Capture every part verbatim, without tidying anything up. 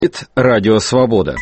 Радио Свобода.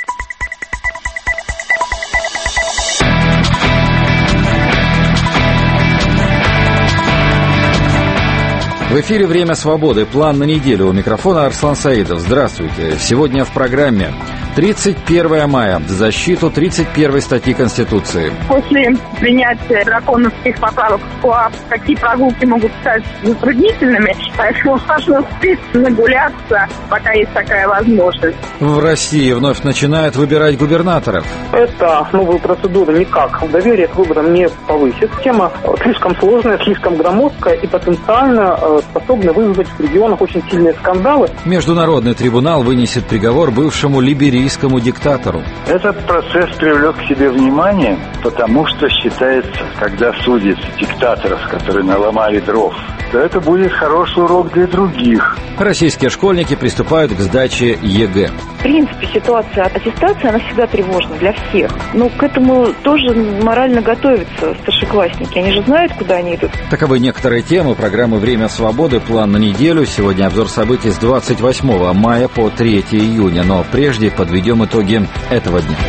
В эфире «Время свободы». План на неделю. У микрофона Арслан Саидов. Здравствуйте. Сегодня в программе тридцать первое мая. В защиту тридцать первой статьи Конституции. После принятия драконовских поправок в КоАП такие прогулки могут стать затруднительными, поэтому важно успеть нагуляться, пока есть такая возможность. В России вновь начинают выбирать губернаторов. Это новая процедура никак доверие к выборам не повысит. Тема слишком сложная, слишком громоздкая и потенциально способна вызвать в регионах очень сильные скандалы. Международный трибунал вынесет приговор бывшему либерийскому диктатору. Этот процесс привлек к себе внимание, потому что считается, когда судят диктаторов, которые наломали дров, то это будет хороший урок для других. Российские школьники приступают к сдаче ЕГЭ. В принципе, ситуация аттестации, она всегда тревожна для всех. Но к этому тоже морально готовятся старшеклассники. Они же знают, куда они идут. Таковы некоторые темы программы «Время свободы». План на неделю. Сегодня обзор событий с двадцать восьмого мая по третьего июня. Но прежде подведем итоги этого дня.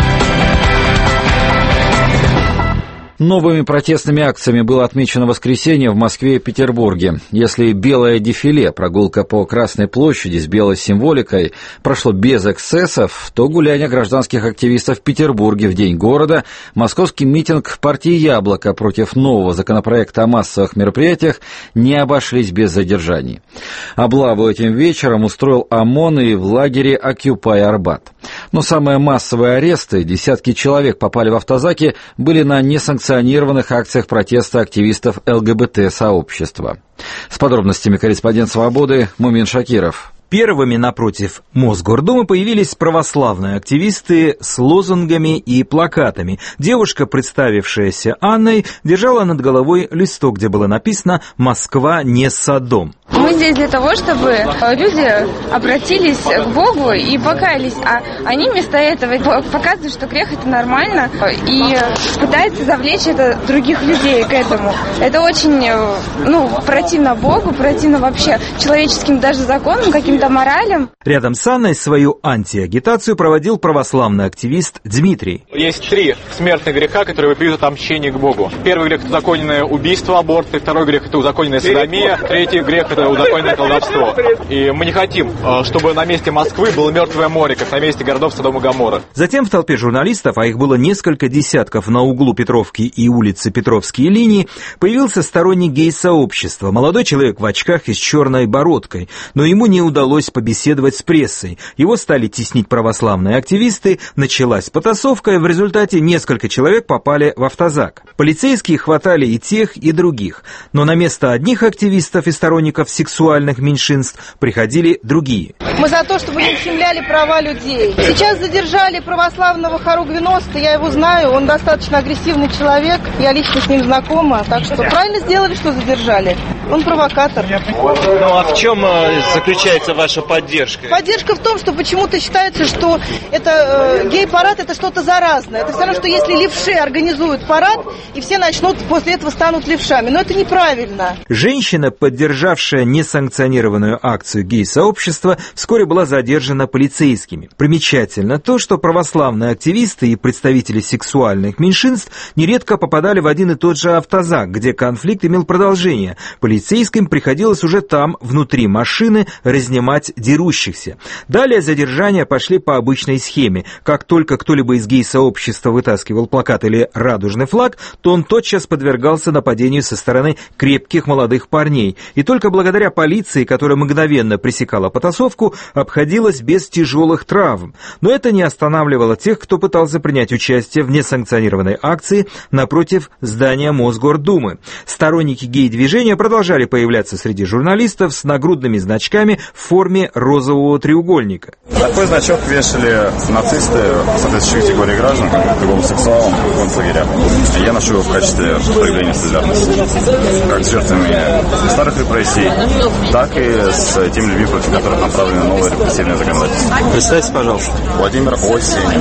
Новыми протестными акциями было отмечено воскресенье в Москве и Петербурге. Если белое дефиле, прогулка по Красной площади с белой символикой, прошло без эксцессов, то гуляние гражданских активистов в Петербурге в День города, московский митинг партии «Яблоко» против нового законопроекта о массовых мероприятиях не обошлись без задержаний. Облаву этим вечером устроил ОМОН и в лагере «Оккупай Арбат». Но самые массовые аресты, десятки человек попали в автозаки, были на несанкционированных акциях протеста активистов ЛГБТ-сообщества. С подробностями корреспондент «Свободы» Мумин Шакиров. Первыми напротив Мосгордумы появились православные активисты с лозунгами и плакатами. Девушка, представившаяся Анной, держала над головой листок, где было написано «Москва не Содом». Мы здесь для того, чтобы люди обратились к Богу и покаялись, а они вместо этого показывают, что грех – это нормально, и пытаются завлечь это других людей к этому. Это очень, ну, противно Богу, противно вообще человеческим даже законам, каким-то моралям. Рядом с Анной свою антиагитацию проводил православный активист Дмитрий. Есть три смертных греха, которые вопиют отмщение к Богу. Первый грех – это узаконенное убийство, аборты. Второй грех – это узаконенная содомия. Третий грех – это узаконенное колдовство. И мы не хотим, чтобы на месте Москвы было мертвое море, как на месте городов Содом и Гоморра. Затем в толпе журналистов, а их было несколько десятков на углу Петровки и улицы Петровские линии, появился сторонник гей-сообщества, молодой человек в очках и с черной бородкой. Но ему не удалось побеседовать с прессой. Его стали теснить православные активисты, началась потасовка, и в результате несколько человек попали в автозак. Полицейские хватали и тех, и других. Но на место одних активистов и сторонников сексуальных меньшинств приходили другие. Мы за то, чтобы не ущемляли права людей. Сейчас задержали православного Хару Гвиноста, я его знаю, он достаточно агрессивный человек, я лично с ним знакома, так что правильно сделали, что задержали. Он провокатор. Ну а в чем заключается ваша поддержка? Поддержка в том, что почему-то считается, что это э, гей-парад это что-то заразное. Это все равно, что если левши организуют парад, и все начнут, после этого станут левшами. Но это неправильно. Женщина, поддержавшая несанкционированную акцию гей-сообщества, вскоре была задержана полицейскими. Примечательно то, что православные активисты и представители сексуальных меньшинств нередко попадали в один и тот же автозак, где конфликт имел продолжение. Полицейским приходилось уже там, внутри машины, разнимать дерущихся. Далее задержания пошли по обычной схеме. Как только кто-либо из гей-сообщества вытаскивал плакат или радужный флаг, то он тотчас подвергался нападению со стороны крепких молодых парней. И только благодаря полиции, которая мгновенно пресекала потасовку, обходилось без тяжелых травм. Но это не останавливало тех, кто пытался принять участие в несанкционированной акции напротив здания Мосгордумы. Сторонники гей-движения продолжали появляться среди журналистов с нагрудными значками в форме розового треугольника. Такой значок вешали нацисты соответствующих категорий граждан, как и гомосексуалам в концлагерях. Я ношу его в качестве проявления солидарности. Как с жертвами старых репрессий, так и с теми людьми, против которых направлено новое репрессивное законодательство. Представьте, пожалуйста. Владимир Осенин.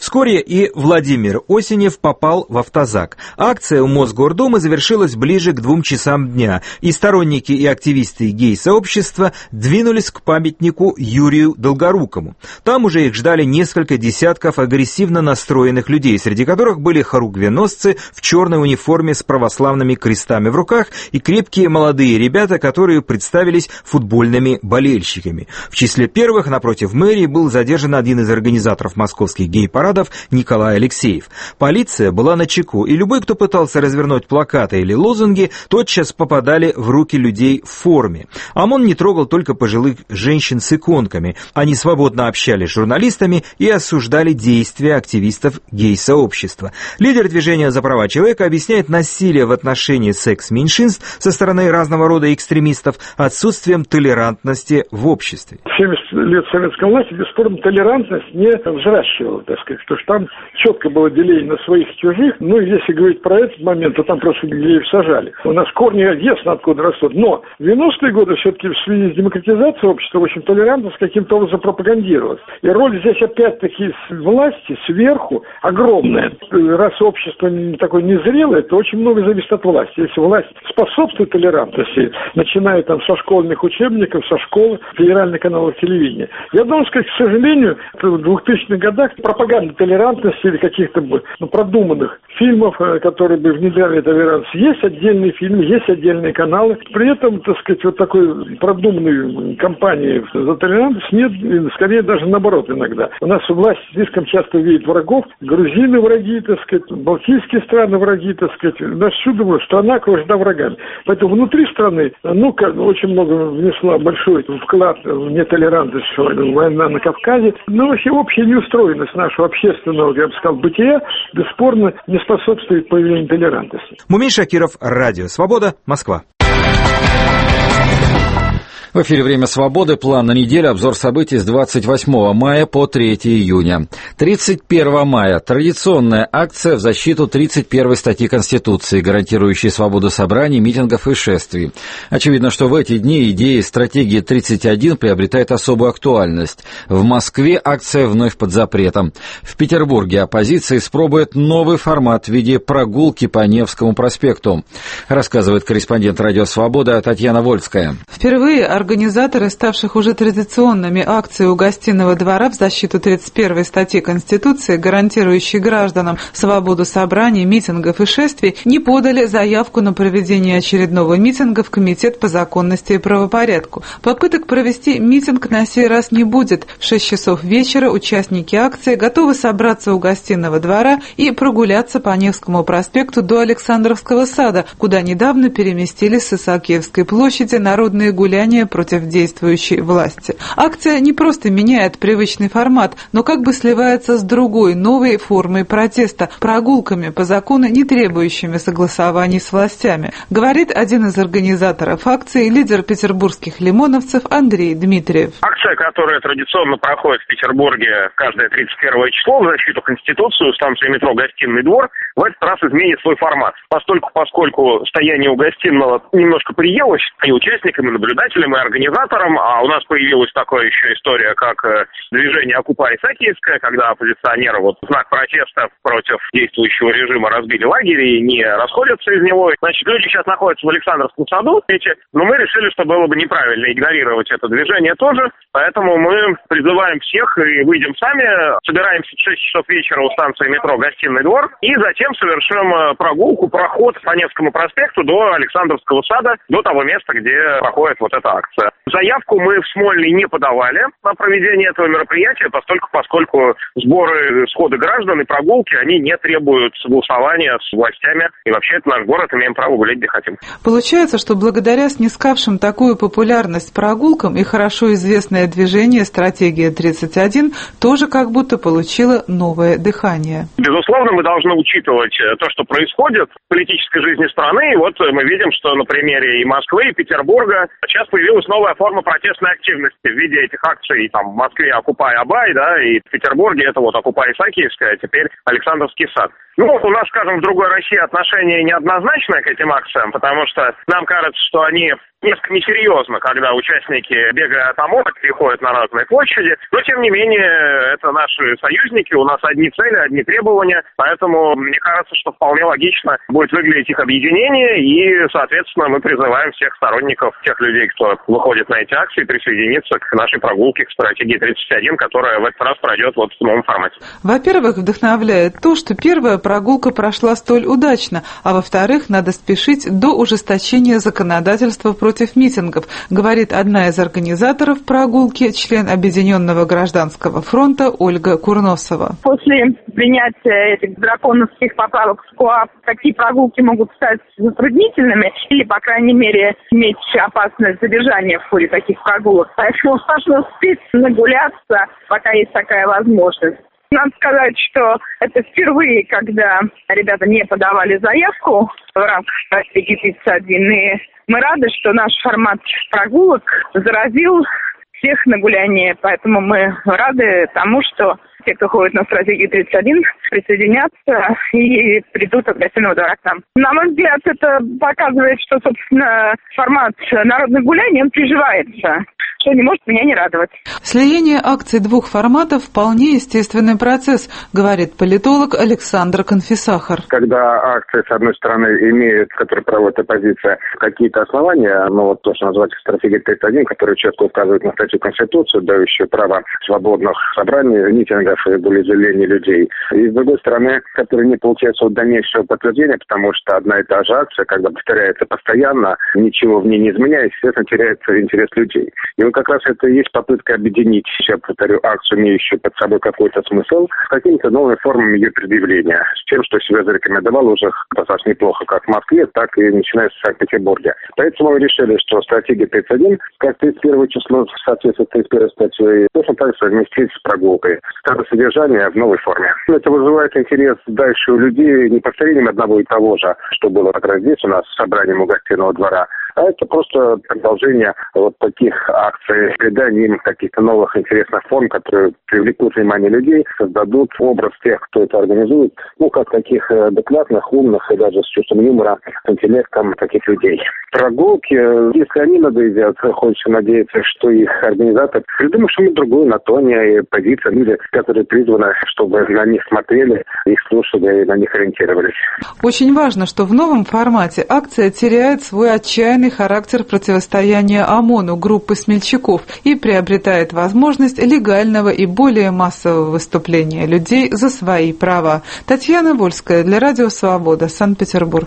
Вскоре и Владимир Осенев попал в автозак. Акция у Мосгордумы завершилась ближе к двум часам дня, и сторонники и активисты гей-сообщества двинулись к памятнику Юрию Долгорукому. Там уже их ждали несколько десятков агрессивно настроенных людей, среди которых были хоругвеносцы в черной униформе с православными крестами в руках и крепкие молодые ребята, которые представились футбольными болельщиками. В числе первых напротив мэрии был задержан один из организаторов московских гей-парадов Николай Алексеев. Полиция была начеку, и любой, кто пытался развернуть плакаты или лозунги, тотчас попадали в руки людей в форме. ОМОН не трогал только пожилых женщин с иконками. Они свободно общались с журналистами и осуждали действия активистов гей-сообщества. Лидер движения за права человека объясняет насилие в отношении секс-меньшинств со стороны разного рода экстремистов отсутствием толерантности в обществе. семьдесят лет советской власти, бесспорно, толерантность не взращивала, так сказать, потому что там четко было деление на своих и чужих. Ну, если говорить про этот момент, то там просто геев сажали. У нас корни ясно откуда растут. Но в девяностые годы все-таки в связи с демократизацией общества, в общем, толерантность каким-то образом пропагандировалась. И роль здесь опять-таки власти сверху огромная. Раз общество такое незрелое, то очень много зависит от власти. Если власть способствует толерантности, начиная там со школьных учебников, со школы, федеральных каналов телевидения. Я должен сказать, к сожалению, в двухтысячных годах пропаганда толерантности или каких-то ну, продуманных фильмов, которые бы внедряли толерантность, есть отдельные фильмы, есть отдельные каналы. При этом, так сказать, вот такой продуманной кампании за толерантность нет, скорее даже наоборот иногда. У нас власть слишком часто видит врагов, грузины враги, так сказать, балтийские страны враги, так сказать, нас всюду страна окружена врагами. Поэтому внутри страны, ну, очень много внесла большой вклад в нетолерантность война на Кавказе, но вообще общая неустроенность нашего общественного, я бы сказал, бытия, бесспорно, не способствует появлению толерантности. Мумин Шакиров, Радио Свобода, Москва. В эфире «Время свободы». План на неделю. Обзор событий с двадцать восьмого мая по третьего июня. тридцать первого мая. Традиционная акция в защиту тридцать первой статьи Конституции, гарантирующей свободу собраний, митингов и шествий. Очевидно, что в эти дни идея стратегии тридцать один приобретает особую актуальность. В Москве акция вновь под запретом. В Петербурге оппозиция испробует новый формат в виде прогулки по Невскому проспекту. Рассказывает корреспондент «Радио Свобода» Татьяна Вольская. Впервые организаторы, ставших уже традиционными акций у Гостиного двора в защиту тридцать первой статьи Конституции, гарантирующей гражданам свободу собраний, митингов и шествий, не подали заявку на проведение очередного митинга в Комитет по законности и правопорядку. Попыток провести митинг на сей раз не будет. В шесть часов вечера участники акции готовы собраться у Гостиного двора и прогуляться по Невскому проспекту до Александровского сада, куда недавно переместились с Исаакиевской площади народные гуляния против действующей власти. Акция не просто меняет привычный формат, но как бы сливается с другой, новой формой протеста, прогулками по закону, не требующими согласований с властями, говорит один из организаторов акции, лидер петербургских лимоновцев Андрей Дмитриев. Акция, которая традиционно проходит в Петербурге каждое тридцать первое число в защиту Конституции у станции метро «Гостиный двор», в этот раз изменит свой формат. Постольку, поскольку стояние у Гостиного немножко приелось и участникам, и наблюдателям, и организаторам, а у нас появилась такая еще история, как движение «Окупай Исаакиевская», когда оппозиционеры вот в знак протеста против действующего режима разбили лагерь и не расходятся из него. Значит, люди сейчас находятся в Александровском саду, эти, но мы решили, что было бы неправильно игнорировать это движение тоже, поэтому мы призываем всех и выйдем сами, собираемся в шесть часов вечера у станции метро «Гостиный двор» и затем совершим прогулку, проход по Невскому проспекту до Александровского сада, до того места, где проходит вот эта акция. Заявку мы в Смольный не подавали на проведение этого мероприятия, поскольку, поскольку сборы, сходы граждан и прогулки, они не требуют согласования с властями. И вообще это наш город, имеем право гулять где хотим. Получается, что благодаря снискавшим такую популярность прогулкам и хорошо известное движение «Стратегия тридцать один» тоже как будто получило новое дыхание. Безусловно, мы должны учитывать то, что происходит в политической жизни страны. И вот мы видим, что на примере и Москвы, и Петербурга сейчас появилась новая форма протестной активности в виде этих акций там, в Москве «Окупай Абай», да, и в Петербурге это вот «Окупай Исаакиевская», а теперь Александровский сад. Ну, у нас, скажем, в другой России отношение неоднозначное к этим акциям, потому что нам кажется, что они несколько несерьезно, когда участники бега от ОМОНа переходят на разные площади, но тем не менее это наши союзники, у нас одни цели, одни требования, поэтому мне кажется, что вполне логично будет выглядеть их объединение, и, соответственно, мы призываем всех сторонников, тех людей, кто выходит на эти акции, присоединиться к нашей прогулке, к стратегии тридцать один, которая в этот раз пройдет вот в новом формате. Во-первых, вдохновляет то, что первая прогулка прошла столь удачно, а во-вторых, надо спешить до ужесточения законодательства против митингов, говорит одна из организаторов прогулки, член Объединенного гражданского фронта Ольга Курносова. После принятия этих драконовских поправок в КоАП такие прогулки могут стать затруднительными или, по крайней мере, иметь опасность задержания в ходе таких прогулок. Поэтому важно успеть нагуляться, пока есть такая возможность. Надо сказать, что это впервые, когда ребята не подавали заявку в рамках стратегии тридцать один. И мы рады, что наш формат прогулок заразил всех на гуляние. Поэтому мы рады тому, что те, кто ходит на стратегию тридцать один, присоединятся и придут от Гостиного двора к нам. На мой взгляд, это показывает, что, собственно, формат народных гуляний, он приживается, что не может меня не радовать. Слияние акций двух форматов – вполне естественный процесс, говорит политолог Александр Конфисахар. Когда акции, с одной стороны, имеют, которые проводит оппозиция, какие-то основания, ну вот то, что называется стратегия тридцать один, которая четко указывает на статью Конституции, дающую право свободных собраний, митингов и волеизъявлений людей. И, с другой стороны, которые не получается от дальнейшего подтверждения, потому что одна и та же акция, когда повторяется постоянно, ничего в ней не изменяясь, естественно, теряется интерес людей. И вот как раз это и есть попытка объединить, я повторю, акцию, имеющую под собой какой-то смысл, с какими-то новыми формами ее предъявления, с тем, что себя зарекомендовал уже достаточно неплохо как в Москве, так и начиная с Санкт-Петербурга. Поэтому мы решили, что стратегия тридцать один, как тридцать первое число соответствует тридцать первой статье, точно так же совместить с прогулкой. Старое содержание в новой форме. Это вызывает интерес дальше у людей не повторением одного и того же, что было как раз здесь у нас с собранием у Гостиного двора, а это просто продолжение вот таких акций, приданием каких-то новых интересных форм, которые привлекут внимание людей, создадут образ тех, кто это организует, ну, как таких адекватных, умных и даже с чувством юмора, с интеллектом таких людей. Прогулки, если они надоедят, хочется надеяться, что их организаторы придумают что-нибудь другое на тоне и позиции, люди, которые призваны, чтобы на них смотрели, их слушали и на них ориентировались. Очень важно, что в новом формате акция теряет свой отчаянный характер противостояния ОМОНу группы смельчаков и приобретает возможность легального и более массового выступления людей за свои права. Татьяна Вольская для Радио Свобода, Санкт-Петербург.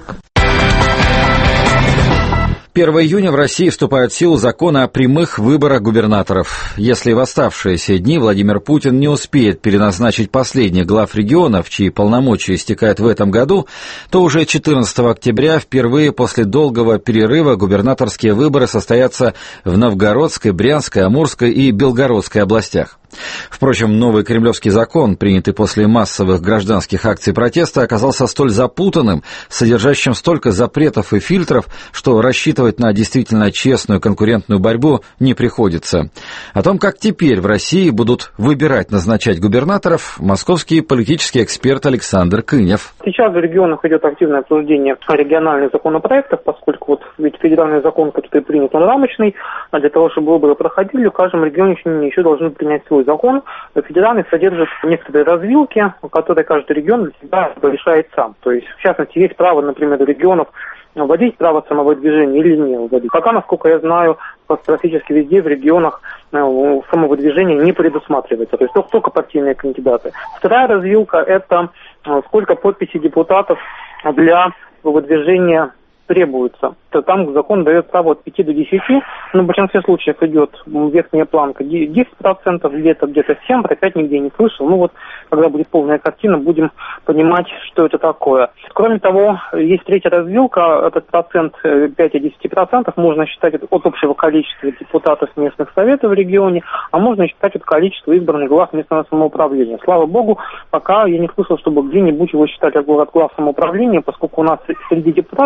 первого июня в России вступают в силу законы о прямых выборах губернаторов. Если в оставшиеся дни Владимир Путин не успеет переназначить последних глав регионов, чьи полномочия истекают в этом году, то уже четырнадцатого октября впервые после долгого перерыва губернаторские выборы состоятся в Новгородской, Брянской, Амурской и Белгородской областях. Впрочем, новый кремлевский закон, принятый после массовых гражданских акций протеста, оказался столь запутанным, содержащим столько запретов и фильтров, что рассчитывать на действительно честную конкурентную борьбу не приходится. О том, как теперь в России будут выбирать, назначать губернаторов, московский политический эксперт Александр Кынев. Сейчас в регионах идет активное обсуждение региональных законопроектов, поскольку вот ведь федеральный закон, который принят, он рамочный, а для того, чтобы выборы проходили, в каждом регионе еще должны принять свой закон. Федеральный содержит некоторые развилки, которые каждый регион для себя решает сам. То есть, в частности, есть право, например, у регионов вводить право самовыдвижения или не вводить. Пока, насколько я знаю, практически везде в регионах самовыдвижение не предусматривается. То есть только партийные кандидаты. Вторая развилка – это сколько подписей депутатов для выдвижения требуется. То там закон дает право от пяти до десяти, но в большинстве случаев идет верхняя планка десять процентов, где-то где-то семь процентов, опять нигде не слышал. Ну вот, когда будет полная картина, будем понимать, что это такое. Кроме того, есть третья развилка, этот процент пять-десять процентов можно считать от общего количества депутатов местных советов в регионе, а можно считать от количества избранных глав местного самоуправления. Слава богу, пока я не слышал, чтобы где-нибудь его считали от глав самоуправления, поскольку у нас среди депутатов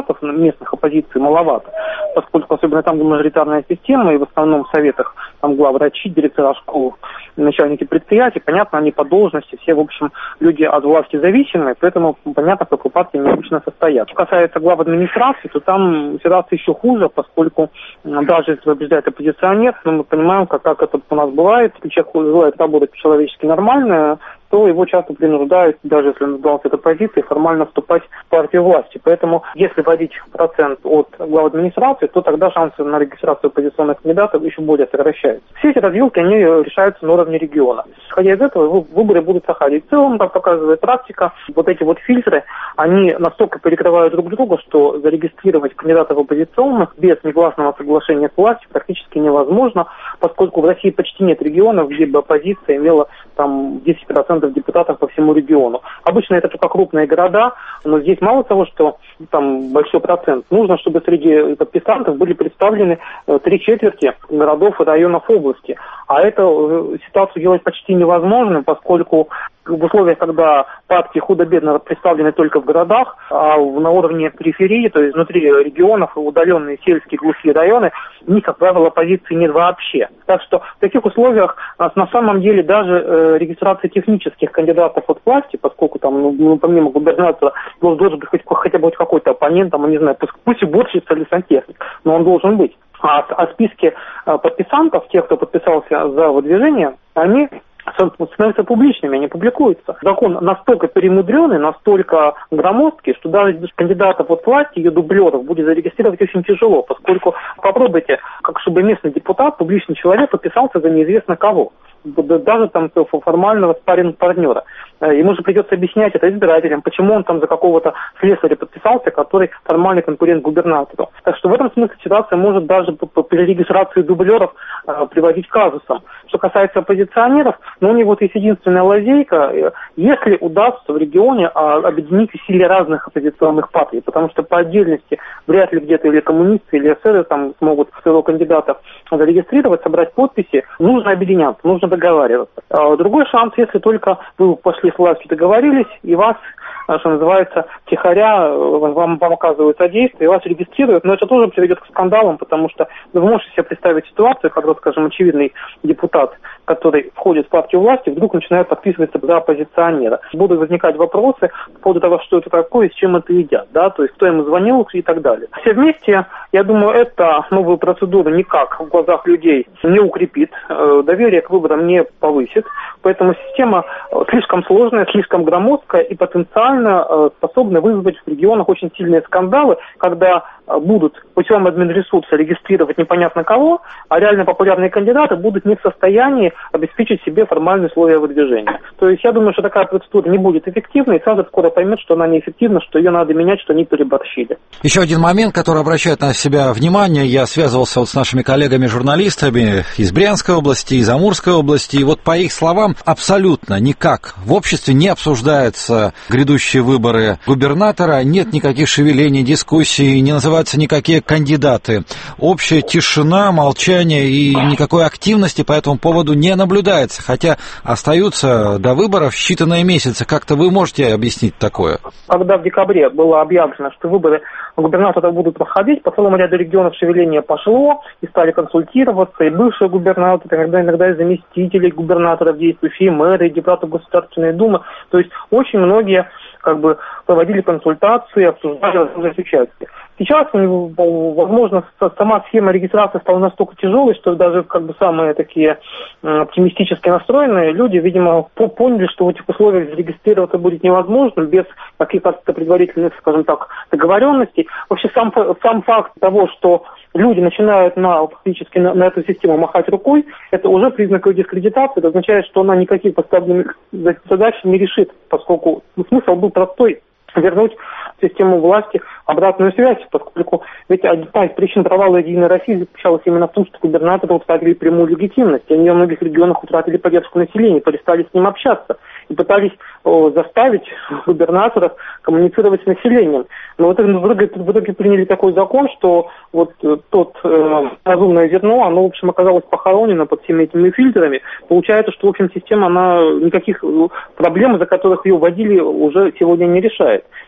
местных оппозиций маловато, поскольку особенно там, где мажоритарная система, и в основном в советах там главврачи, директора школ, начальники предприятий, понятно, они по должности, все, в общем, люди от власти зависимые, поэтому понятно, что партии необычно состоят. Что касается глав администрации, то там ситуация еще хуже, поскольку даже если побеждает оппозиционер, но мы понимаем, как, как это у нас бывает, если человек желает работать по-человечески нормально, то его часто принуждают, даже если он сдался этой позиции, формально вступать в партию власти. Поэтому, если вводить процент от глав администрации, то тогда шансы на регистрацию оппозиционных кандидатов еще более сокращаются. Все эти развилки, они решаются на уровне региона. Исходя из этого, выборы будут проходить. В целом, как показывает практика, вот эти вот фильтры, они настолько перекрывают друг друга, что зарегистрировать кандидатов оппозиционных без негласного соглашения с властью практически невозможно, поскольку в России почти нет регионов, где бы оппозиция имела там десять процентов депутатов по всему региону. Обычно это только крупные города, но здесь мало того, что там большой процент, нужно, чтобы среди подписантов были представлены три четверти городов и районов области. А эту ситуацию делать почти невозможно, поскольку в условиях, когда партии худо-бедно представлены только в городах, а на уровне периферии, то есть внутри регионов, удаленные сельские глухие районы, у них, как правило, оппозиции нет вообще. Так что в таких условиях на самом деле даже э, регистрация технических кандидатов от власти, поскольку там, ну, помимо губернатора, должен быть хоть, хотя бы хоть какой-то оппонент, там, не знаю, пусть, пусть уборщица или сантехник, но он должен быть. А, а списки э, подписантов, тех, кто подписался за выдвижение, они становятся публичными, они публикуются. Закон настолько перемудренный, настолько громоздкий, что даже без кандидатов от власти, ее дублеров, будет зарегистрировать очень тяжело, поскольку попробуйте, как чтобы местный депутат, публичный человек подписался за неизвестно кого. Даже там формального спарринг-партнера. Ему же придется объяснять это избирателям, почему он там за какого-то слесаря подписался, который формальный конкурент губернатору. Так что в этом смысле ситуация может даже при регистрации дублеров э, приводить к казусам. Что касается оппозиционеров, ну у них вот есть единственная лазейка, если удастся в регионе э, объединить усилия разных оппозиционных партий, потому что по отдельности вряд ли где-то или коммунисты, или эсеры там смогут своего кандидата зарегистрировать, собрать подписи, нужно объединяться, нужно договариваться. А другой шанс, если только вы пошли с властью, договорились, и вас, что называется, втихаря вам, вам оказывают содействие, и вас регистрируют, но это тоже приведет к скандалам, потому что вы можете себе представить ситуацию, когда, скажем, очевидный депутат, который входит в партию власти, вдруг начинает подписываться за оппозиционера. Будут возникать вопросы по поводу того, что это такое и с чем это едят, да, то есть кто ему звонил и так далее. Все вместе, я думаю, это новую процедуру никак в глазах людей не укрепит, доверие к выборам не повысит, поэтому система слишком сложная, слишком громоздкая и потенциально способна вызвать в регионах очень сильные скандалы, когда будут путем админресурса регистрировать непонятно кого, а реально популярные кандидаты будут не в состоянии обеспечить себе формальные условия выдвижения. То есть я думаю, что такая процедура не будет эффективной, и сразу скоро поймет, что она неэффективна, что ее надо менять, что они переборщили. Еще один момент, который обращает на себя внимание, я связывался вот с нашими коллегами-журналистами из Брянской области, из Амурской области, и вот по их словам абсолютно никак в обществе не обсуждаются грядущие выборы губернатора, нет никаких шевелений, дискуссий, не называются никакие кандидаты. Общая тишина, молчание и никакой активности по этому поводу не наблюдается, хотя остаются до выборов считанные месяцы. Как-то вы можете объяснить такое? Когда в декабре было объявлено, что выборы губернатора будут проходить, по целому ряду регионов шевеление пошло, и стали консультироваться, и бывшие губернаторы, иногда, иногда и заместители губернаторов действующие, мэры, и депутаты Государственной Думы. То есть очень многие как бы проводили консультации, обсуждали возможность участия. Сейчас, возможно, сама схема регистрации стала настолько тяжелой, что даже как бы самые такие оптимистически настроенные люди, видимо, поняли, что в этих условиях зарегистрироваться будет невозможно без каких-то предварительных, скажем так, договоренностей. Вообще сам, сам факт того, что люди начинают на, фактически на, на эту систему махать рукой, это уже признак ее дискредитации. Это означает, что она никаких поставленных задач не решит, поскольку смысл был простой — вернуть в систему власти обратную связь, поскольку ведь одна из причин провала Единой России заключалась именно в том, что губернаторы утратили прямую легитимность. Они во многих регионах утратили поддержку населения, перестали с ним общаться и пытались о, заставить губернаторов коммуницировать с населением. Но в итоге, в итоге приняли такой закон, что вот тот э, разумное зерно, оно, в общем, оказалось похоронено под всеми этими фильтрами. Получается, что, в общем, система, она никаких проблем, за которых ее вводили, уже сегодня не решает.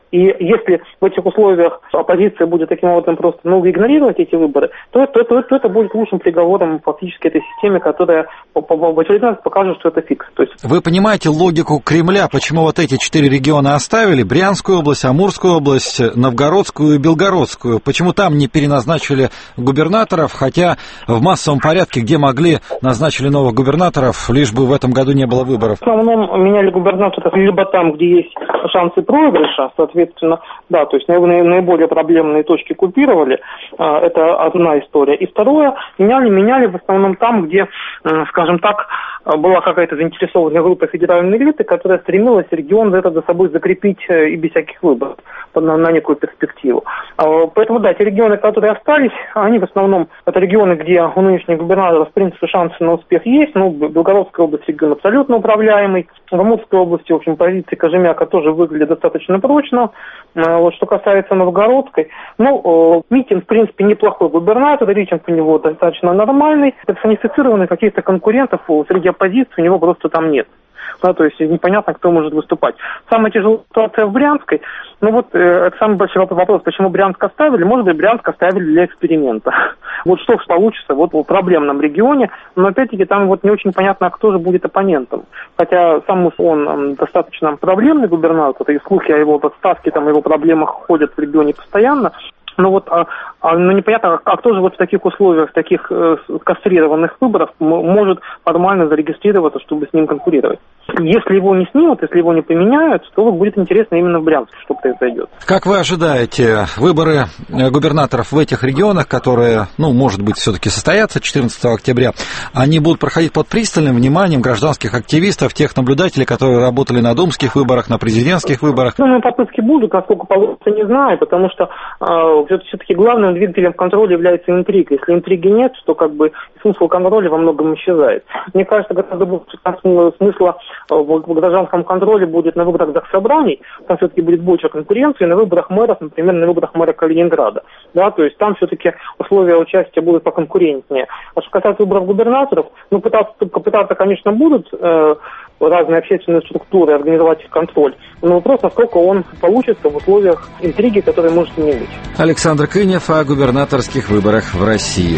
И если в этих условиях оппозиция будет таким образом просто ну, игнорировать эти выборы, то, то, то, то это будет лучшим приговором фактически этой системе, которая в очередной раз покажет, что это фикс. То есть... Вы понимаете логику Кремля, почему вот эти четыре региона оставили? Брянскую область, Амурскую область, Новгородскую и Белгородскую. Почему там не переназначили губернаторов, хотя в массовом порядке, где могли, назначили новых губернаторов, лишь бы в этом году не было выборов? В основном меняли губернаторов либо там, где есть шансы проигрыша, соответственно, да, то есть наиболее проблемные точки купировали, это одна история. И второе, меняли, меняли в основном там, где, скажем так, была какая-то заинтересованная группа федеральной элиты, которая стремилась регион это за собой закрепить и без всяких выборов на, на некую перспективу. Поэтому, да, те регионы, которые остались, они в основном, это регионы, где у нынешних губернаторов, в принципе, шансы на успех есть. Ну, Белгородская область регион абсолютно управляемый. В Амурской области, в общем, позиции Кожемяка тоже выглядят достаточно прочно. Вот, что касается Новгородской, ну, Митин, в принципе, неплохой губернатор, рейтинг у него достаточно нормальный. Персонифицированных каких-то конкурентов среди оппозиции у него просто там нет. Да, то есть непонятно, кто может выступать. Самая тяжелая ситуация в Брянской. Ну вот, э, это самый большой вопрос, почему Брянск оставили. Может быть, Брянск оставили для эксперимента. Вот что получится вот в проблемном регионе. Но опять-таки там вот не очень понятно, кто же будет оппонентом. Хотя сам он э, достаточно проблемный губернатор, и слухи о его подставке, там, о его проблемах ходят в регионе постоянно. Ну вот, а, а, ну непонятно, а кто же вот в таких условиях, в таких э, кастрированных выборах может формально зарегистрироваться, чтобы с ним конкурировать. Если его не снимут, если его не поменяют, то будет интересно именно в Брянске, что произойдет. Как вы ожидаете, выборы губернаторов в этих регионах, которые, ну, может быть, все-таки состоятся четырнадцатого октября, они будут проходить под пристальным вниманием гражданских активистов, тех наблюдателей, которые работали на думских выборах, на президентских выборах? Думаю, попытки будут, насколько получится, не знаю, потому что э, все-таки главным двигателем контроля является интрига. Если интриги нет, то как бы смысл контроля во многом исчезает. Мне кажется, гораздо больше смысла в гражданском контроле будет на выборах заксобраний, там все-таки будет больше конкуренции, на выборах мэров, например, на выборах мэра Калининграда. Да, то есть там все-таки условия участия будут поконкурентнее. А что касается выборов губернаторов, ну, пытаться, пытаться конечно, будут э, разные общественные структуры организовать их контроль, но вопрос, насколько он получится в условиях интриги, которые может и не быть. Александр Кынев о губернаторских выборах в России.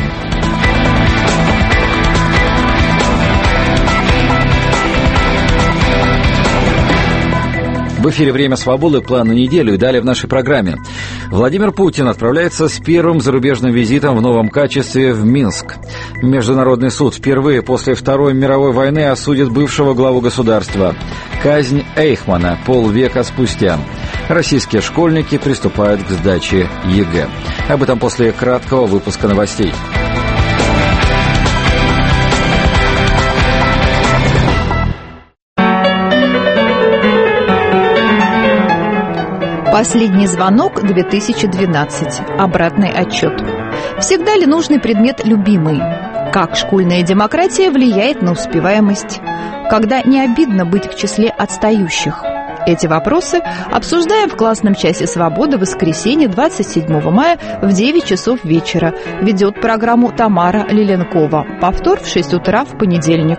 В эфире «Время свободы», план на неделю и далее в нашей программе. Владимир Путин отправляется с первым зарубежным визитом в новом качестве в Минск. Международный суд впервые после Второй мировой войны осудит бывшего главу государства. Казнь Эйхмана полвека спустя. Российские школьники приступают к сдаче ЕГЭ. Об этом после краткого выпуска новостей. Последний звонок две тысячи двенадцать. Обратный отчет. Всегда ли нужный предмет любимый? Как школьная демократия влияет на успеваемость? Когда не обидно быть в числе отстающих? Эти вопросы обсуждаем в классном часе свободы в воскресенье двадцать седьмого мая в девять часов вечера. Ведет программу Тамара Лиленкова. Повтор в шесть утра в понедельник.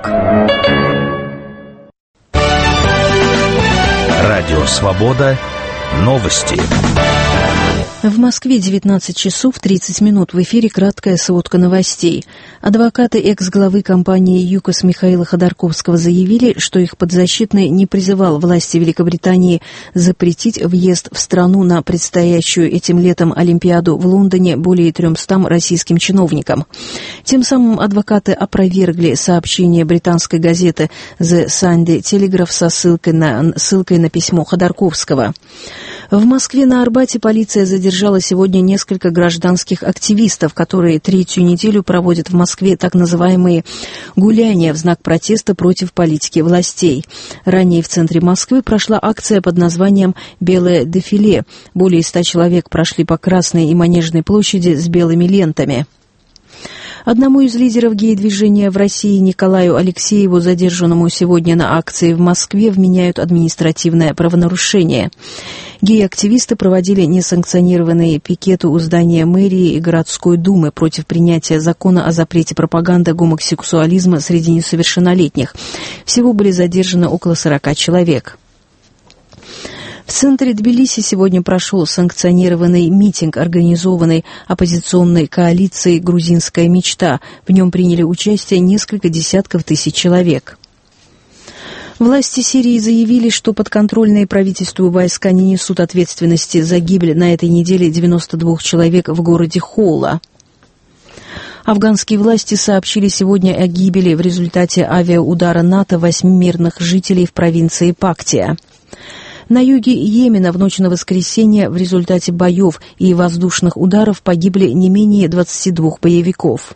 Радио «Свобода». Новости. В Москве девятнадцать часов тридцать минут. В эфире краткая сводка новостей. Адвокаты экс-главы компании ЮКОС Михаила Ходорковского заявили, что их подзащитный не призывал власти Великобритании запретить въезд в страну на предстоящую этим летом Олимпиаду в Лондоне более трёмстам российским чиновникам. Тем самым адвокаты опровергли сообщение британской газеты The Sunday Telegraph со ссылкой на, ссылкой на письмо Ходорковского. В Москве на Арбате полиция задержала сегодня несколько гражданских активистов, которые третью неделю проводят в Москве так называемые гуляния в знак протеста против политики властей. Ранее в центре Москвы прошла акция под названием «Белое дефиле». Более ста человек прошли по Красной и Манежной площади с белыми лентами. Одному из лидеров гей-движения в России Николаю Алексееву, задержанному сегодня на акции в Москве, вменяют административное правонарушение. Гей-активисты проводили несанкционированные пикеты у здания мэрии и городской думы против принятия закона о запрете пропаганды гомосексуализма среди несовершеннолетних. Всего были задержаны около сорока человек. В центре Тбилиси сегодня прошел санкционированный митинг, организованный оппозиционной коалицией «Грузинская мечта». В нем приняли участие несколько десятков тысяч человек. Власти Сирии заявили, что подконтрольные правительству войска не несут ответственности за гибель на этой неделе девяноста двух человек в городе Хола. Афганские власти сообщили сегодня о гибели в результате авиаудара НАТО восьми мирных жителей в провинции Пактия. На юге Йемена в ночь на воскресенье в результате боев и воздушных ударов погибли не менее двадцати двух боевиков.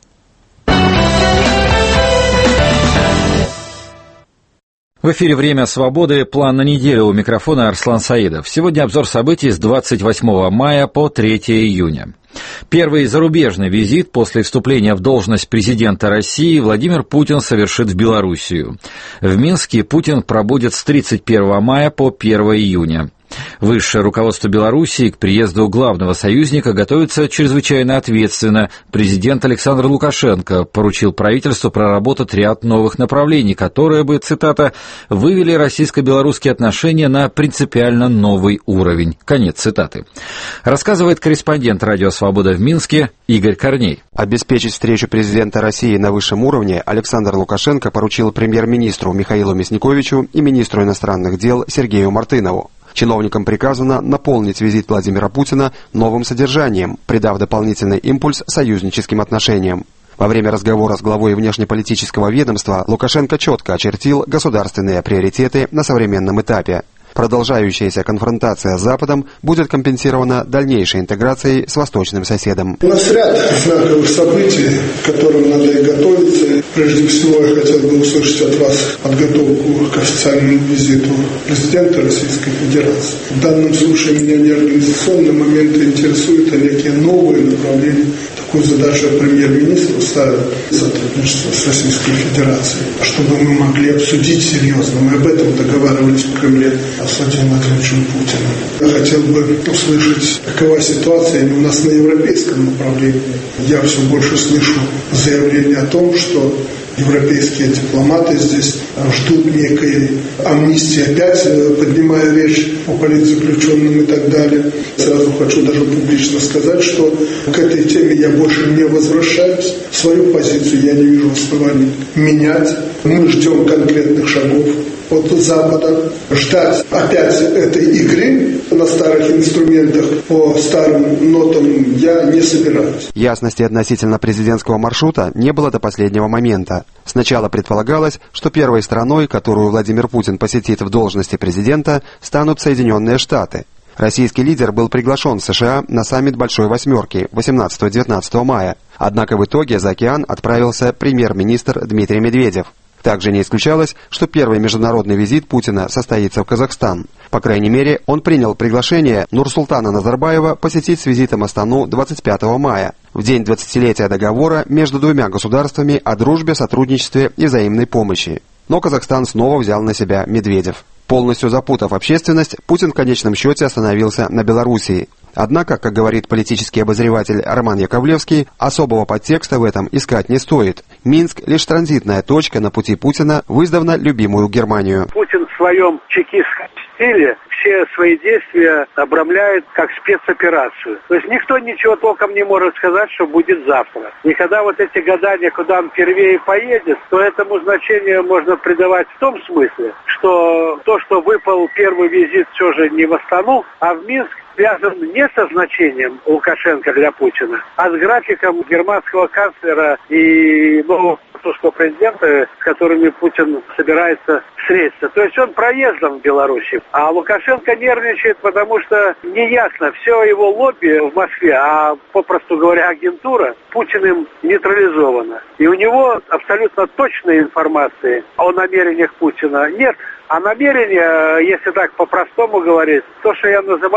В эфире «Время свободы». План на неделю. У микрофона Арслан Саидов. Сегодня обзор событий с двадцать восьмого мая по третьего июня. Первый зарубежный визит после вступления в должность президента России Владимир Путин совершит в Белоруссию. В Минске Путин пробудет с тридцать первого мая по первого июня. Высшее руководство Белоруссии к приезду главного союзника готовится чрезвычайно ответственно. Президент Александр Лукашенко поручил правительству проработать ряд новых направлений, которые бы, цитата, «вывели российско-белорусские отношения на принципиально новый уровень». Конец цитаты. Рассказывает корреспондент «Радио Свобода» в Минске Игорь Корней. Обеспечить встречу президента России на высшем уровне Александр Лукашенко поручил премьер-министру Михаилу Мясниковичу и министру иностранных дел Сергею Мартынову. Чиновникам приказано наполнить визит Владимира Путина новым содержанием, придав дополнительный импульс союзническим отношениям. Во время разговора с главой внешнеполитического ведомства Лукашенко четко очертил государственные приоритеты на современном этапе. Продолжающаяся конфронтация с Западом будет компенсирована дальнейшей интеграцией с восточным соседом. У нас ряд знаковых событий, к которым надо и готовиться. Прежде всего, я хотел бы услышать от вас подготовку к официальному визиту президента Российской Федерации. В данном случае меня не организационные моменты интересуют, а некие новые направления. Такую задачу премьер-министру ставил сотрудничество с Российской Федерацией, чтобы мы могли обсудить серьезно. Мы об этом договаривались в Кремле с Владимиром Владимировичем Путиным. Я хотел бы услышать, какова ситуация у нас на европейском направлении. Я все больше слышу заявления о том, что европейские дипломаты здесь ждут некой амнистии, опять поднимая речь о политзаключенном и так далее. Сразу хочу даже публично сказать, что к этой теме я больше не возвращаюсь. Свою позицию я не вижу оснований менять. Мы ждем конкретных шагов от Запада. Ждать опять этой игры на старых инструментах по старым нотам я не собираюсь. Ясности относительно президентского маршрута не было до последнего момента. Сначала предполагалось, что первой страной, которую Владимир Путин посетит в должности президента, станут Соединенные Штаты. Российский лидер был приглашен в США на саммит Большой Восьмерки восемнадцатого-девятнадцатого мая. Однако в итоге за океан отправился премьер-министр Дмитрий Медведев. Также не исключалось, что первый международный визит Путина состоится в Казахстан. По крайней мере, он принял приглашение Нурсултана Назарбаева посетить с визитом Астану двадцать пятого мая, в день двадцатилетия договора между двумя государствами о дружбе, сотрудничестве и взаимной помощи. Но Казахстан снова взял на себя Медведев. Полностью запутав общественность, Путин в конечном счете остановился на Белоруссии. Однако, как говорит политический обозреватель Роман Яковлевский, особого подтекста в этом искать не стоит. Минск – лишь транзитная точка на пути Путина в издавна любимую Германию. Путин в своем чекистском стиле все свои действия обрамляет как спецоперацию. То есть никто ничего толком не может сказать, что будет завтра. И когда вот эти гадания, куда он впервые поедет, то этому значение можно придавать в том смысле, что то, что выпал первый визит все же не в Астану, а в Минск, связан не со значением Лукашенко для Путина, а с графиком германского канцлера и нового французского президента, с которыми Путин собирается встретиться. То есть он проездом в Беларуси. А Лукашенко нервничает, потому что неясно, все его лобби в Москве, а попросту говоря агентура, Путиным нейтрализована. И у него абсолютно точной информации о намерениях Путина нет. А намерение, если так по-простому говорить, то, что я называю элегантным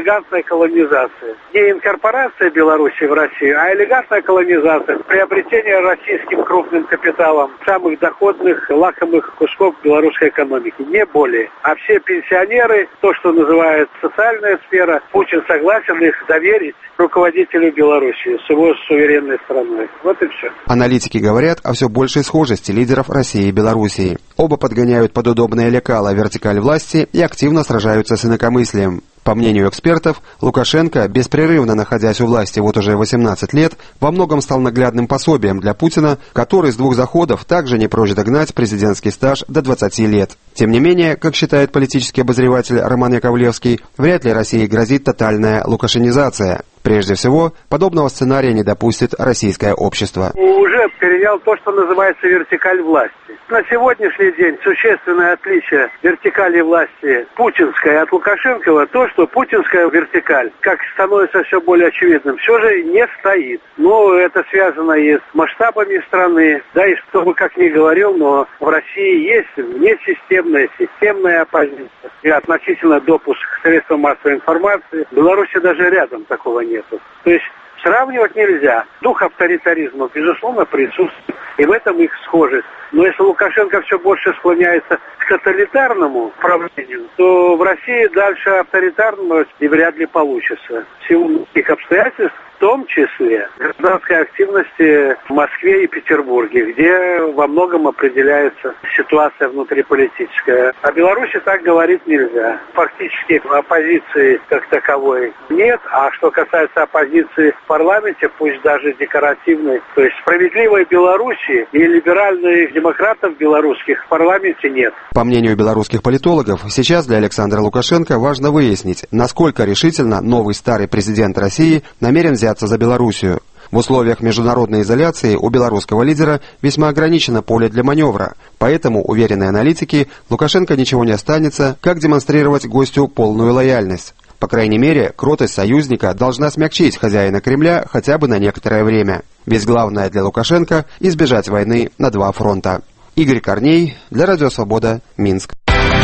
элегантная колонизация. Не инкорпорация Беларуси в Россию, а элегантная колонизация, приобретение российским крупным капиталом самых доходных, лакомых кусков белорусской экономики. Не более. А все пенсионеры, то, что называют социальная сфера, Путин согласен их доверить руководителю Беларуси с его суверенной страной. Вот и все. Аналитики говорят о все большей схожести лидеров России и Белоруссии. Оба подгоняют под удобное лекало вертикаль власти и активно сражаются с инакомыслием. По мнению экспертов, Лукашенко, беспрерывно находясь у власти вот уже восемнадцать лет, во многом стал наглядным пособием для Путина, который с двух заходов также не прочь догнать президентский стаж до двадцати лет. Тем не менее, как считает политический обозреватель Роман Яковлевский, вряд ли России грозит тотальная лукашенизация. Прежде всего, подобного сценария не допустит российское общество. Уже перенял то, что называется вертикаль власти. На сегодняшний день существенное отличие вертикали власти путинской от Лукашенкова то, что путинская вертикаль, как становится все более очевидным, все же не стоит. Но это связано и с масштабами страны, да, и что бы как ни говорил, но в России есть несистемная, системная оппозиция. И относительно допуска к средствам массовой информации, в Беларуси даже рядом такого нет. Нету. То есть сравнивать нельзя. Дух авторитаризма, безусловно, присутствует, и в этом их схожесть. Но если Лукашенко все больше склоняется к тоталитарному правлению, то в России дальше авторитарного и вряд ли получится. В силу многих обстоятельств, в том числе гражданской активности в Москве и Петербурге, где во многом определяется ситуация внутриполитическая. О Беларуси так говорить нельзя. Фактически оппозиции как таковой нет, а что касается оппозиции в парламенте, пусть даже декоративной, то есть справедливой Беларуси и либеральных демократов белорусских в парламенте нет. По мнению белорусских политологов, сейчас для Александра Лукашенко важно выяснить, насколько решительно новый старый президент России намерен взяться за Белоруссию. В условиях международной изоляции у белорусского лидера весьма ограничено поле для маневра, поэтому, уверены аналитики, Лукашенко ничего не останется, как демонстрировать гостю полную лояльность. По крайней мере, кротость союзника должна смягчить хозяина Кремля хотя бы на некоторое время. Ведь главное для Лукашенко – избежать войны на два фронта. Игорь Корней, для Радио Свобода, Минск.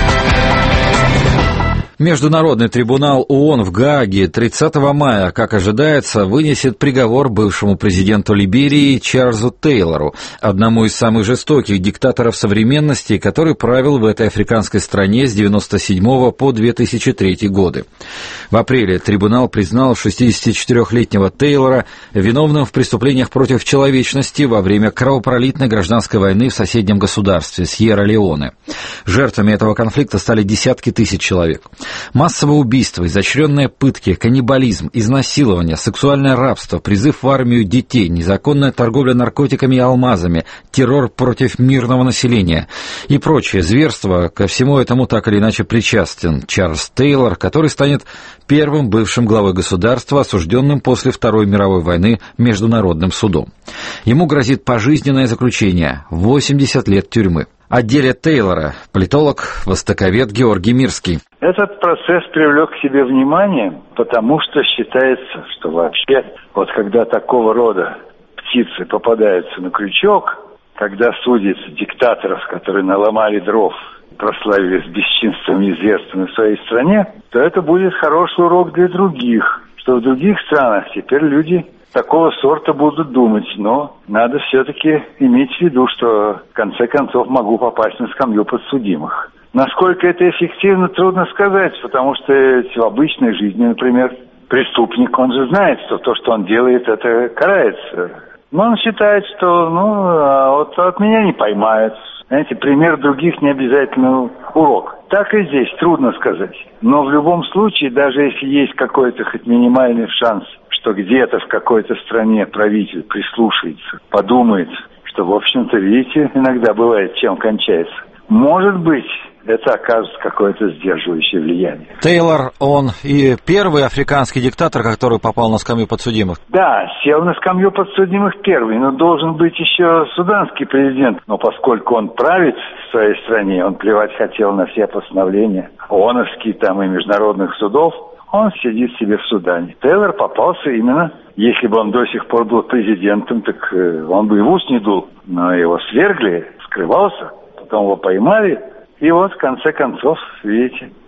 Международный трибунал ООН в Гааге тридцатого мая, как ожидается, вынесет приговор бывшему президенту Либерии Чарльзу Тейлору, одному из самых жестоких диктаторов современности, который правил в этой африканской стране с девяносто седьмого по две тысячи третий годы. В апреле трибунал признал шестидесятичетырёхлетнего Тейлора виновным в преступлениях против человечности во время кровопролитной гражданской войны в соседнем государстве Сьерра-Леоне. Жертвами этого конфликта стали десятки тысяч человек. Массовые убийства, изощренные пытки, каннибализм, изнасилование, сексуальное рабство, призыв в армию детей, незаконная торговля наркотиками и алмазами, террор против мирного населения и прочие зверства. Ко всему этому так или иначе причастен Чарльз Тейлор, который станет первым бывшим главой государства, осужденным после Второй мировой войны Международным судом. Ему грозит пожизненное заключение – восемьдесят лет тюрьмы. О деле Тейлора политолог, востоковед Георгий Мирский. Этот процесс привлек к себе внимание, потому что считается, что вообще, вот когда такого рода птицы попадаются на крючок, когда судят диктаторов, которые наломали дров, прославились бесчинствами и зверствами в своей стране, то это будет хороший урок для других, что в других странах теперь люди такого сорта будут думать, но надо все-таки иметь в виду, что в конце концов могу попасть на скамью подсудимых. Насколько это эффективно, трудно сказать, потому что в обычной жизни, например, преступник, он же знает, что то, что он делает, это карается. Но он считает, что, ну, а вот от меня не поймают. Знаете, пример других не обязательно урок. Так и здесь, трудно сказать. Но в любом случае, даже если есть какой-то хоть минимальный шанс, что где-то в какой-то стране правитель прислушается, подумает, что, в общем-то, видите, иногда бывает, чем кончается. Может быть, это окажет какое-то сдерживающее влияние. Тейлор, он и первый африканский диктатор, который попал на скамью подсудимых? Да, сел на скамью подсудимых первый, но должен быть еще суданский президент. Но поскольку он правит в своей стране, он плевать хотел на все постановления ООНовские там и международных судов, он сидит себе в Судане. Тейлор попался именно, если бы он до сих пор был президентом, так он бы и в ус не дул. Но его свергли, скрывался, потом его поймали. И вот, в конце концов, видите,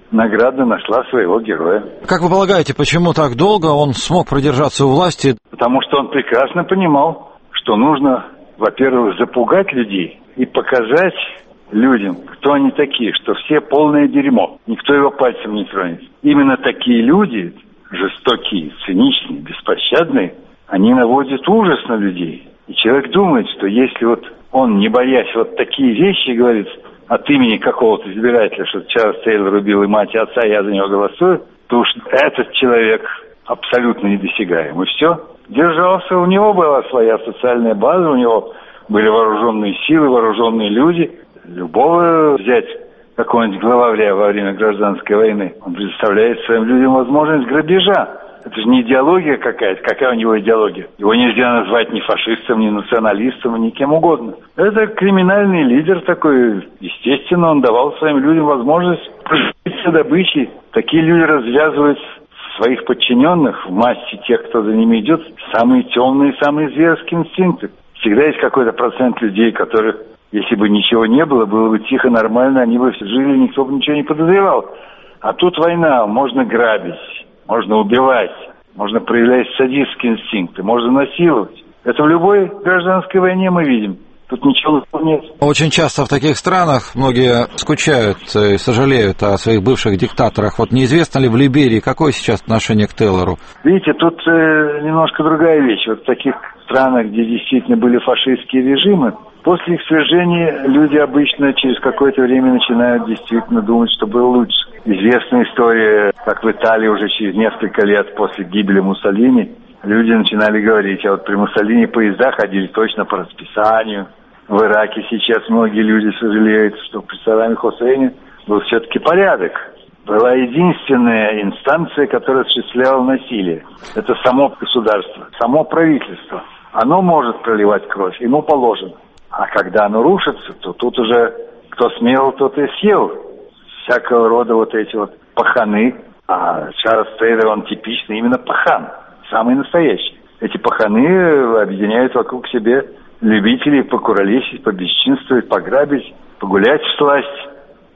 награда нашла своего героя. Как вы полагаете, почему так долго он смог продержаться у власти? Потому что он прекрасно понимал, что нужно, во-первых, запугать людей и показать людям, кто они такие, что все полное дерьмо, никто его пальцем не тронет. Именно такие люди, жестокие, циничные, беспощадные, они наводят ужас на людей. И человек думает, что если вот он, не боясь вот такие вещи, говорит от имени какого-то избирателя, что Чарльз Тейлор убил и мать, и отца, я за него голосую, то уж этот человек абсолютно недосягаем. И все. Держался, у него была своя социальная база, у него были вооруженные силы, вооруженные люди. Любого взять какого-нибудь главаря во время гражданской войны, он предоставляет своим людям возможность грабежа. Это же не идеология какая-то. Какая у него идеология? Его нельзя назвать ни фашистом, ни националистом, ни кем угодно. Это криминальный лидер такой. Естественно, он давал своим людям возможность прожиться добычей. Такие люди развязывают своих подчиненных в массе тех, кто за ними идет, самые темные, самые зверские инстинкты. Всегда есть какой-то процент людей, которых, если бы ничего не было, было бы тихо, нормально, они бы жили, никто бы ничего не подозревал. А тут война, можно грабить. Можно убивать, можно проявлять садистские инстинкты, можно насиловать. Это в любой гражданской войне мы видим. Тут ничего нет. Очень часто в таких странах многие скучают и сожалеют о своих бывших диктаторах. Вот неизвестно ли в Либерии, какое сейчас отношение к Тейлору? Видите, тут э, немножко другая вещь. Вот в таких странах, где действительно были фашистские режимы, после их свержения люди обычно через какое-то время начинают действительно думать, что было лучше. Известная история, как в Италии уже через несколько лет после гибели Муссолини люди начинали говорить, а вот при Муссолини поезда ходили точно по расписанию. В Ираке сейчас многие люди сожалеют, что при Саддаме Хусейне был все-таки порядок. Была единственная инстанция, которая осуществляла насилие. Это само государство, само правительство. Оно может проливать кровь, ему положено. А когда оно рушится, то тут уже кто смел, тот и съел. Всякого рода вот эти вот паханы. А Чарльз Тейлор, он типичный именно пахан, самый настоящий. Эти паханы объединяют вокруг себя любителей покуролесить, побесчинствовать, пограбить, погулять всласть.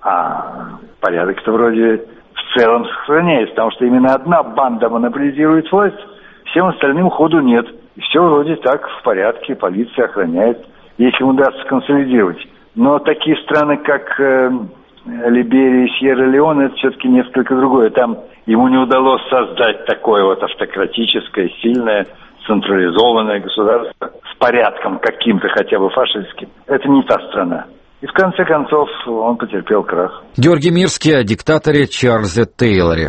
А порядок-то вроде в целом сохраняется, потому что именно одна банда монополизирует власть, всем остальным ходу нет. И все вроде так в порядке, полиция охраняет, если им удастся консолидировать. Но такие страны, как э, Либерия и Сьерра-Леоне, это все-таки несколько другое. Там ему не удалось создать такое вот автократическое, сильное, централизованное государство с порядком каким-то хотя бы фашистским. Это не та страна. И в конце концов он потерпел крах. Георгий Мирский о диктаторе Чарльзе Тейлоре.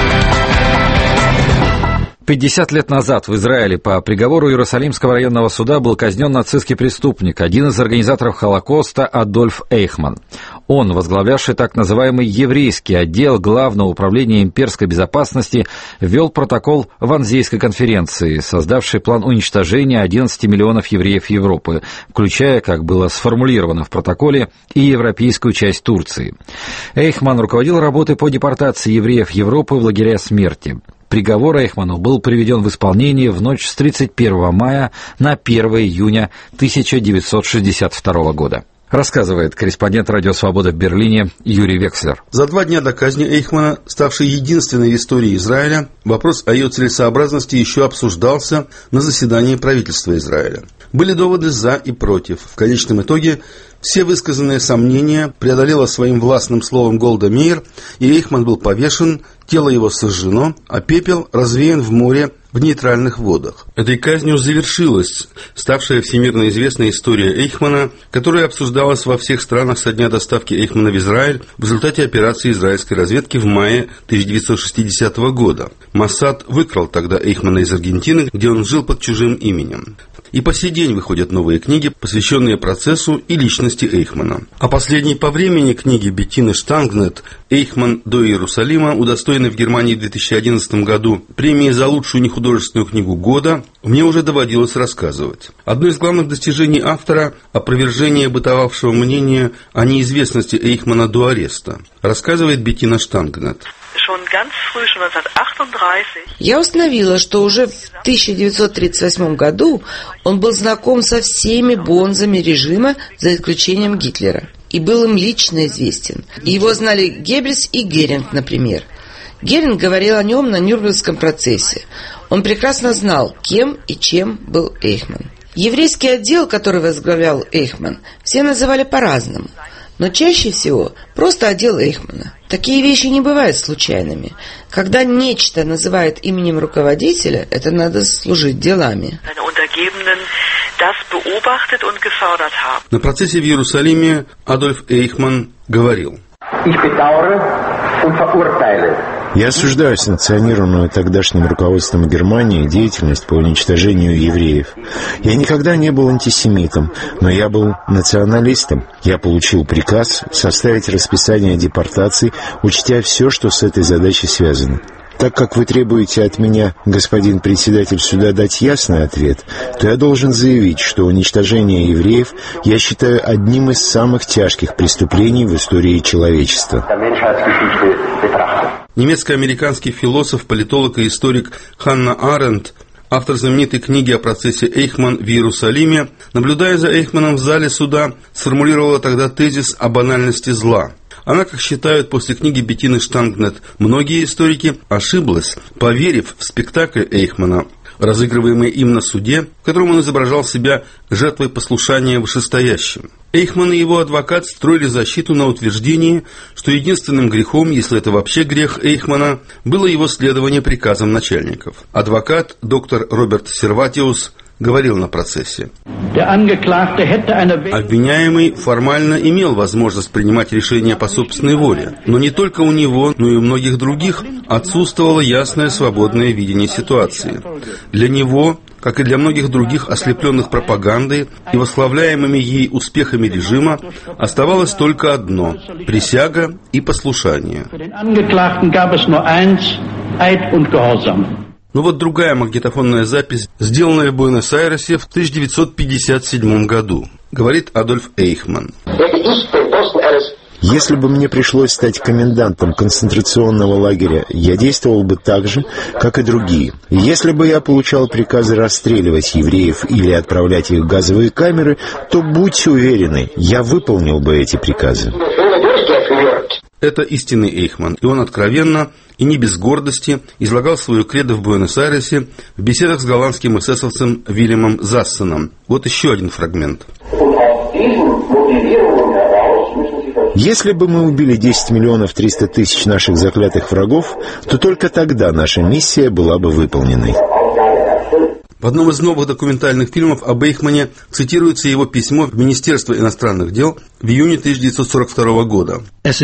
пятьдесят лет назад в Израиле по приговору Иерусалимского районного суда был казнен нацистский преступник, один из организаторов Холокоста Адольф Эйхман. Он, возглавлявший так называемый еврейский отдел Главного управления имперской безопасности, ввел протокол Ванзейской конференции, создавший план уничтожения одиннадцати миллионов евреев Европы, включая, как было сформулировано в протоколе, и европейскую часть Турции. Эйхман руководил работой по депортации евреев Европы в лагеря смерти. Приговор Эйхману был приведен в исполнение в ночь с тридцать первого мая на первое июня тысяча девятьсот шестьдесят второго года. Рассказывает корреспондент «Радио Свобода» в Берлине Юрий Векслер. За два дня до казни Эйхмана, ставшей единственной в истории Израиля, вопрос о ее целесообразности еще обсуждался на заседании правительства Израиля. Были доводы «за» и «против». В конечном итоге все высказанные сомнения преодолела своим властным словом Голда Меир, и Эйхман был повешен, тело его сожжено, а пепел развеян в море в нейтральных водах. Этой казнью завершилась ставшая всемирно известная история Эйхмана, которая обсуждалась во всех странах со дня доставки Эйхмана в Израиль в результате операции израильской разведки в мае тысяча девятьсот шестидесятого года. Моссад выкрал тогда Эйхмана из Аргентины, где он жил под чужим именем. И по сей день выходят новые книги, посвященные процессу и личности Эйхмана. А последней по времени книги Беттины Штангнет «Эйхман до Иерусалима», удостоенной в Германии в две тысячи одиннадцатом году премии за лучшую нехудожественную книгу года, мне уже доводилось рассказывать. Одно из главных достижений автора – опровержение бытовавшего мнения о неизвестности Эйхмана до ареста, рассказывает Беттина Штангнет. Я установила, что уже в тысяча девятьсот тридцать восьмом году он был знаком со всеми бонзами режима, за исключением Гитлера. и был им лично известен. Его знали Геббельс и Геринг, например. Геринг говорил о нем на Нюрнбергском процессе. Он прекрасно знал, кем и чем был Эйхман. Еврейский отдел, который возглавлял Эйхман, все называли по-разному. Но чаще всего просто отдел Эйхмана. Такие вещи не бывают случайными. Когда нечто называют именем руководителя, это надо служить делами. На процессе в Иерусалиме Адольф Эйхман говорил: «Я осуждаю санкционированную тогдашним руководством Германии деятельность по уничтожению евреев. Я никогда не был антисемитом, но я был националистом. Я получил приказ составить расписание депортаций, учтя все, что с этой задачей связано. Так как вы требуете от меня, господин председатель суда, дать ясный ответ, то я должен заявить, что уничтожение евреев я считаю одним из самых тяжких преступлений в истории человечества». Немецко-американский философ, политолог и историк Ханна Аренд, автор знаменитой книги о процессе Эйхман в Иерусалиме, наблюдая за Эйхманом в зале суда, сформулировала тогда тезис о банальности зла. Она, как считают после книги Беттины Штангнет многие историки, ошиблась, поверив в спектакль Эйхмана, разыгрываемый им на суде, в котором он изображал себя жертвой послушания вышестоящим. Эйхман и его адвокат строили защиту на утверждении, что единственным грехом, если это вообще грех Эйхмана, было его следование приказам начальников. Адвокат, доктор Роберт Серватиус, говорил на процессе: обвиняемый формально имел возможность принимать решения по собственной воле, но не только у него, но и у многих других отсутствовало ясное свободное видение ситуации. Для него, как и для многих других ослепленных пропагандой и восславляемыми ей успехами режима, оставалось только одно – присяга и послушание. Но вот другая магнитофонная запись, сделанная в Буэнос-Айресе в тысяча девятьсот пятьдесят седьмом году, говорит Адольф Эйхман. Если бы мне пришлось стать комендантом концентрационного лагеря, я действовал бы так же, как и другие. И если бы я получал приказы расстреливать евреев или отправлять их в газовые камеры, то будьте уверены, я выполнил бы эти приказы. Это истинный Эйхман, и он откровенно и не без гордости излагал свою кредо в Буэнос-Айресе в беседах с голландским эсэсовцем Вильямом Зассеном. Вот еще один фрагмент. Если бы мы убили десять миллионов триста тысяч наших заклятых врагов, то только тогда наша миссия была бы выполненной. В одном из новых документальных фильмов об Эйхмане цитируется его письмо в Министерство иностранных дел в июне тысяча девятьсот сорок второго года.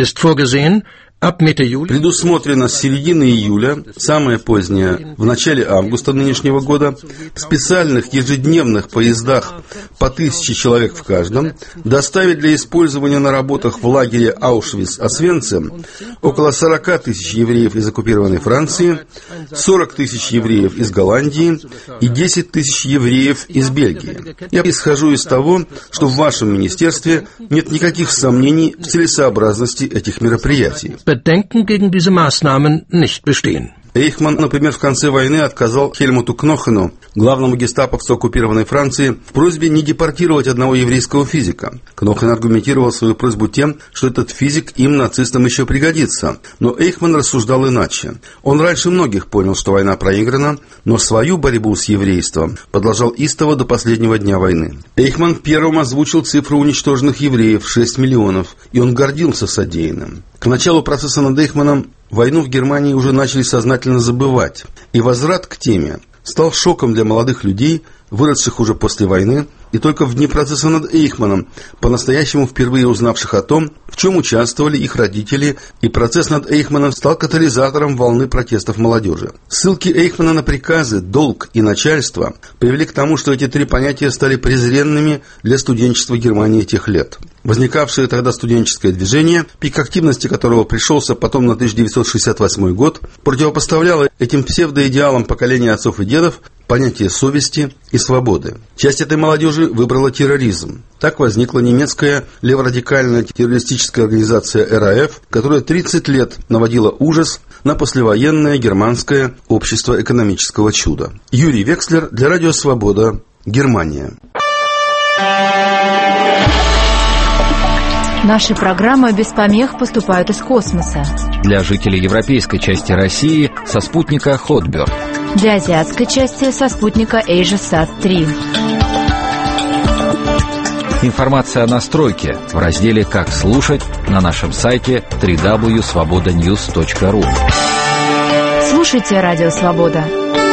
Предусмотрено с середины июля, самое позднее, в начале августа нынешнего года, в специальных ежедневных поездах по тысяче человек в каждом доставить для использования на работах в лагере Аушвиц-Освенцим около сорок тысяч евреев из оккупированной Франции, сорок тысяч евреев из Голландии и десять тысяч евреев из Бельгии. Я исхожу из того, что в вашем министерстве нет никаких сомнений в целесообразности этих мероприятий. Bedenken gegen diese Maßnahmen nicht bestehen. Эйхман, например, в конце войны отказал Хельмуту Кнохену, главному гестаповцу оккупированной Франции, в просьбе не депортировать одного еврейского физика. Кнохен аргументировал свою просьбу тем, что этот физик им, нацистам, еще пригодится. Но Эйхман рассуждал иначе. Он раньше многих понял, что война проиграна, но свою борьбу с еврейством продолжал истово до последнего дня войны. Эйхман первым озвучил цифру уничтоженных евреев – шесть миллионов, и он гордился содеянным. К началу процесса над Эйхманом войну в Германии уже начали сознательно забывать, и возврат к теме стал шоком для молодых людей, выросших уже после войны, и только в дни процесса над Эйхманом, по-настоящему впервые узнавших о том, в чем участвовали их родители, и процесс над Эйхманом стал катализатором волны протестов молодежи. Ссылки Эйхмана на приказы, долг и начальство привели к тому, что эти три понятия стали презренными для студенчества Германии тех лет. Возникавшее тогда студенческое движение, пик активности которого пришелся потом на тысяча девятьсот шестьдесят восьмой год, противопоставляло этим псевдоидеалам поколения отцов и дедов понятие совести и свободы. Часть этой молодежи выбрала терроризм. Так возникла немецкая леворадикальная террористическая организация эр а эф, которая тридцать лет наводила ужас на послевоенное германское общество экономического чуда. Юрий Векслер для Радио Свобода, Германия. Наши программы без помех поступают из космоса. Для жителей европейской части России со спутника Hotbird. Для азиатской части со спутника AsiaSat три. Информация о настройке в разделе «Как слушать» на нашем сайте дабл ю дабл ю дабл ю точка свобода ньюс точка ру. Слушайте Радио Свобода.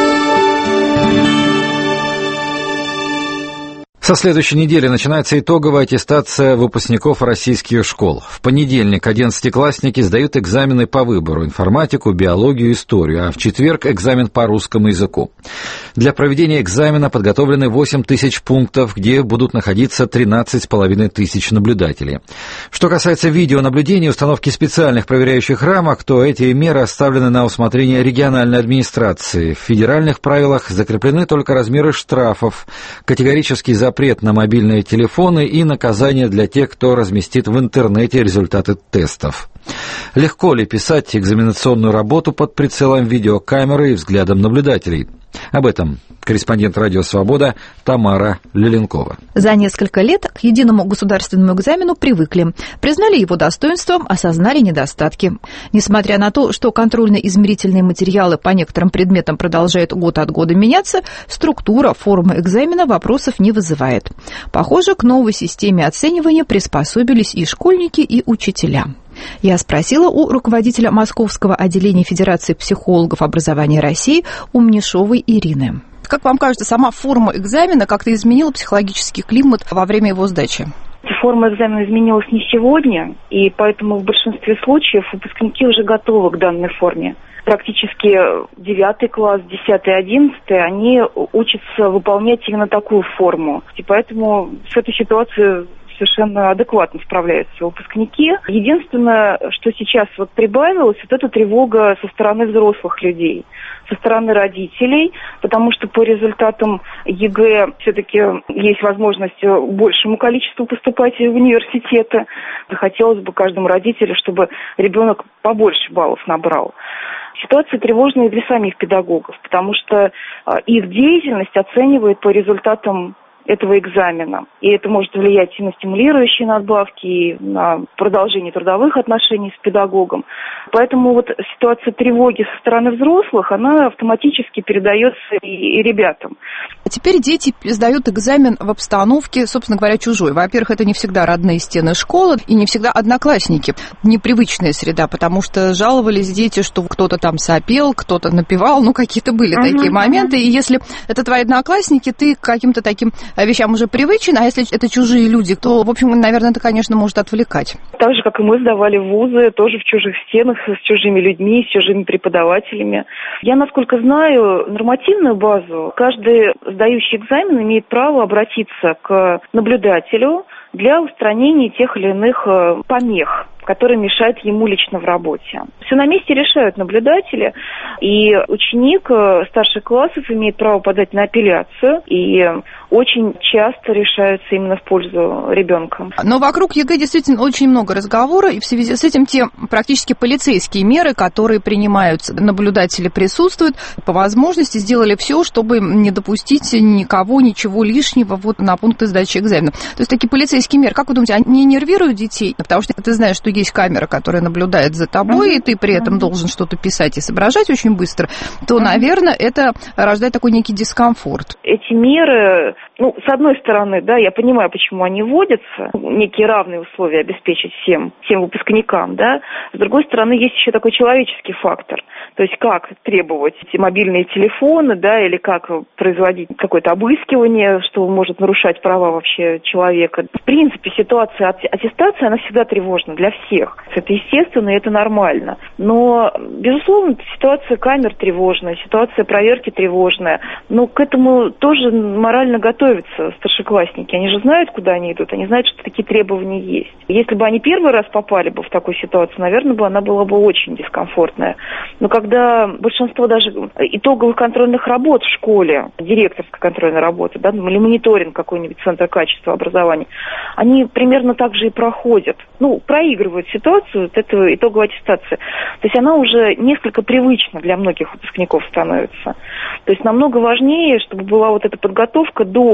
Со следующей недели начинается итоговая аттестация выпускников российских школ. В понедельник одиннадцатиклассники сдают экзамены по выбору: информатику, биологию, историю, а в четверг экзамен по русскому языку. Для проведения экзамена подготовлены восемь тысяч пунктов, где будут находиться тринадцать с половиной тысяч наблюдателей. Что касается видеонаблюдения и установки специальных проверяющих рамок, то эти меры оставлены на усмотрение региональной администрации. В федеральных правилах закреплены только размеры штрафов, категорический запрет запрет на мобильные телефоны и наказание для тех, кто разместит в интернете результаты тестов. Легко ли писать экзаменационную работу под прицелом видеокамеры и взглядом наблюдателей? Об этом корреспондент «Радио Свобода» Тамара Леленкова. За несколько лет к единому государственному экзамену привыкли. Признали его достоинством, осознали недостатки. Несмотря на то, что контрольно-измерительные материалы по некоторым предметам продолжают год от года меняться, структура, форма экзамена вопросов не вызывает. Похоже, к новой системе оценивания приспособились и школьники, и учителя. Я спросила у руководителя Московского отделения Федерации психологов образования России Умнишовой Ирины. Как вам кажется, сама форма экзамена как-то изменила психологический климат во время его сдачи? Форма экзамена изменилась не сегодня, и поэтому в большинстве случаев выпускники уже готовы к данной форме. Практически девятый класс, десятый, одиннадцатый, они учатся выполнять именно такую форму. И поэтому с этой ситуацией совершенно адекватно справляются выпускники. Единственное, что сейчас вот прибавилось, вот эта тревога со стороны взрослых людей, со стороны родителей, потому что по результатам ЕГЭ все-таки есть возможность большему количеству поступать в университеты. Хотелось бы каждому родителю, чтобы ребенок побольше баллов набрал. Ситуация тревожная для самих педагогов, потому что их деятельность оценивают по результатам этого экзамена. И это может влиять и на стимулирующие надбавки, и на продолжение трудовых отношений с педагогом. Поэтому вот ситуация тревоги со стороны взрослых, она автоматически передается и, и ребятам. А теперь дети сдают экзамен в обстановке, собственно говоря, чужой. Во-первых, это не всегда родные стены школы и не всегда одноклассники. Непривычная среда, потому что жаловались дети, что кто-то там сопел, кто-то напевал, ну какие-то были uh-huh, такие моменты. Uh-huh. И если это твои одноклассники, ты к каким-то таким вещам уже привычен, а если это чужие люди, то, в общем, наверное, это, конечно, может отвлекать. Так же, как и мы сдавали вузы, тоже в чужих стенах, с чужими людьми, с чужими преподавателями. Я, насколько знаю, нормативную базу, каждый сдающий экзамен имеет право обратиться к наблюдателю для устранения тех или иных помех, которые мешают ему лично в работе. Все на месте решают наблюдатели, и ученик старших классов имеет право подать на апелляцию, и очень часто решаются именно в пользу ребенка. Но вокруг ЕГЭ действительно очень много разговора, и в связи с этим те практически полицейские меры, которые принимаются, наблюдатели присутствуют, по возможности сделали все, чтобы не допустить никого, ничего лишнего вот на пункты сдачи экзамена. То есть такие полицейские меры, как вы думаете, они не нервируют детей? Потому что ты знаешь, что есть камера, которая наблюдает за тобой, uh-huh. и ты при этом uh-huh. должен что-то писать и соображать очень быстро, то, uh-huh. наверное, это рождает такой некий дискомфорт. Эти меры, ну, с одной стороны, да, я понимаю, почему они вводятся, некие равные условия обеспечить всем, всем выпускникам, да. С другой стороны, есть еще такой человеческий фактор. То есть как требовать эти мобильные телефоны, да, или как производить какое-то обыскивание, что может нарушать права вообще человека. В принципе, ситуация аттестации, она всегда тревожна для всех. Это естественно и это нормально. Но, безусловно, ситуация камер тревожная, ситуация проверки тревожная. Но к этому тоже морально готовятся старшеклассники. Они же знают, куда они идут, они знают, что такие требования есть. Если бы они первый раз попали бы в такую ситуацию, наверное, бы она была бы очень дискомфортная. Но когда большинство даже итоговых контрольных работ в школе, директорская контрольная работа, да, или мониторинг какой-нибудь центра качества образования, они примерно так же и проходят. Ну, проигрывают ситуацию, вот эту итоговую аттестацию. То есть она уже несколько привычна для многих выпускников становится. То есть намного важнее, чтобы была вот эта подготовка до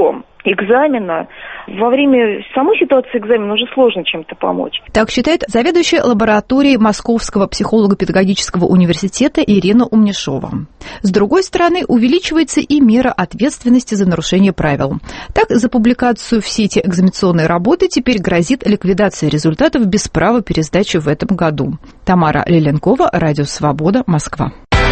экзамена, во время самой ситуации экзамена уже сложно чем-то помочь. Так считает заведующая лабораторией Московского психолого-педагогического университета Ирина Умнишова. С другой стороны, увеличивается и мера ответственности за нарушение правил. Так, за публикацию в сети экзаменационной работы теперь грозит ликвидация результатов без права пересдачи в этом году. Тамара Леленкова, Радио Свобода, Москва.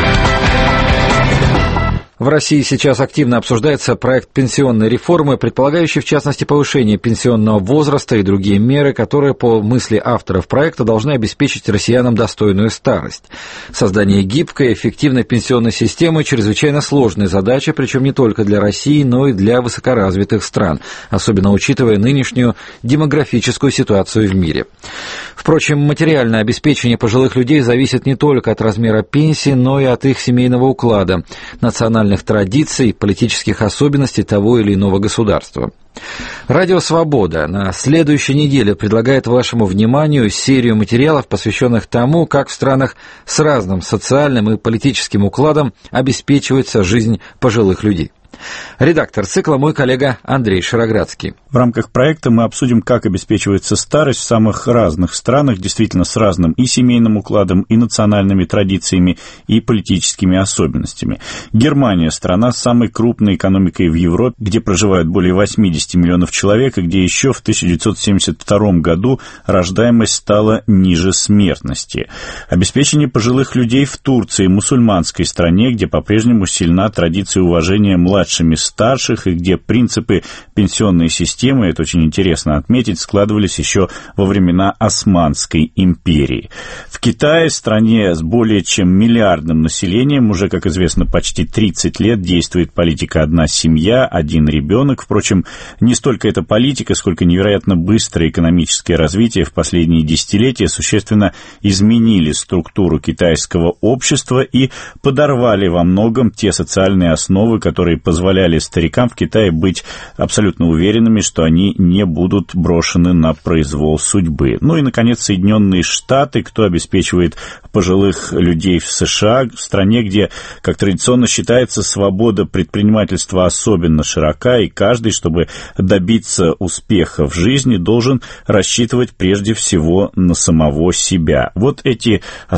В России сейчас активно обсуждается проект пенсионной реформы, предполагающий, в частности, повышение пенсионного возраста и другие меры, которые, по мысли авторов проекта, должны обеспечить россиянам достойную старость. Создание гибкой и эффективной пенсионной системы – чрезвычайно сложная задача, причем не только для России, но и для высокоразвитых стран, особенно учитывая нынешнюю демографическую ситуацию в мире. Впрочем, материальное обеспечение пожилых людей зависит не только от размера пенсии, но и от их семейного уклада, национальных традиций, политических особенностей того или иного государства. Радио «Свобода» на следующей неделе предлагает вашему вниманию серию материалов, посвященных тому, как в странах с разным социальным и политическим укладом обеспечивается жизнь пожилых людей. Редактор цикла мой коллега Андрей Шароградский. В рамках проекта мы обсудим, как обеспечивается старость в самых разных странах, действительно с разным и семейным укладом, и национальными традициями, и политическими особенностями. Германия – страна с самой крупной экономикой в Европе, где проживают более восемьдесят миллионов человек, и где еще в тысяча девятьсот семьдесят втором году рождаемость стала ниже смертности. Обеспечение пожилых людей в Турции, мусульманской стране, где по-прежнему сильна традиция уважения младшими старших, и где принципы пенсионной системы, это очень интересно отметить, складывались еще во времена Османской империи. В Китае, стране с более чем миллиардным населением, уже, как известно, почти тридцать лет действует политика «одна семья, один ребенок». Впрочем, не столько эта политика, сколько невероятно быстрое экономическое развитие в последние десятилетия существенно изменили структуру китайского общества и подорвали во многом те социальные основы, которые позволяли старикам в Китае быть абсолютно уверенными, что они не будут брошены на произвол судьбы. Ну и, наконец, Соединенные Штаты, кто обеспечивает пожилых людей в США, в стране, где, как традиционно считается, свобода предпринимательства особенно широка, и каждый, чтобы добиться успеха в жизни, должен рассчитывать прежде всего на самого себя. Вот эти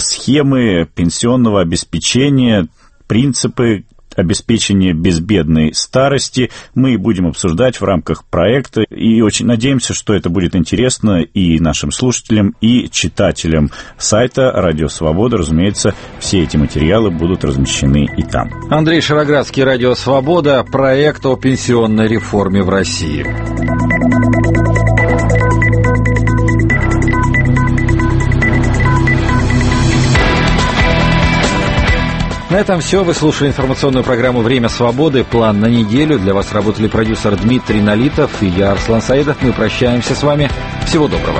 схемы пенсионного обеспечения, принципы обеспечения безбедной старости мы и будем обсуждать в рамках проекта, и очень надеемся, что это будет интересно и нашим слушателям, и читателям сайта «Радио Свобода». Разумеется, все эти материалы будут размещены и там. Андрей Шароградский, «Радио Свобода», проект о пенсионной реформе в России. На этом все. Вы слушали информационную программу «Время свободы». План на неделю. Для вас работали продюсер Дмитрий Налитов и я, Арслан Саидов. Мы прощаемся с вами. Всего доброго.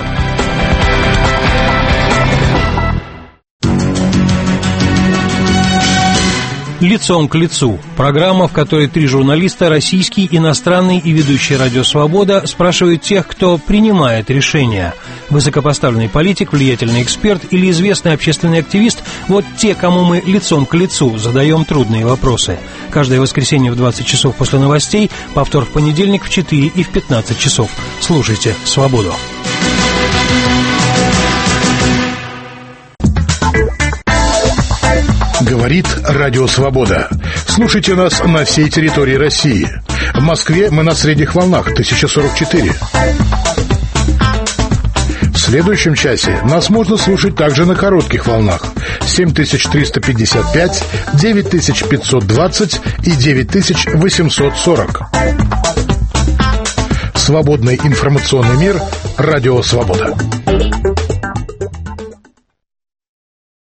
«Лицом к лицу» – программа, в которой три журналиста, российский, иностранный и ведущий «Радио Свобода», спрашивают тех, кто принимает решения. Высокопоставленный политик, влиятельный эксперт или известный общественный активист – вот те, кому мы лицом к лицу задаем трудные вопросы. Каждое воскресенье в двадцать часов после новостей, повтор в понедельник в четыре и в пятнадцать часов. Слушайте «Свободу». Говорит Радио Свобода. Слушайте нас на всей территории России. В Москве мы на средних волнах тысяча сорок четыре. В следующем часе нас можно слушать также на коротких волнах семь тысяч триста пятьдесят пять, девять тысяч пятьсот двадцать и девять тысяч восемьсот сорок. Свободный информационный мир. Радио Свобода.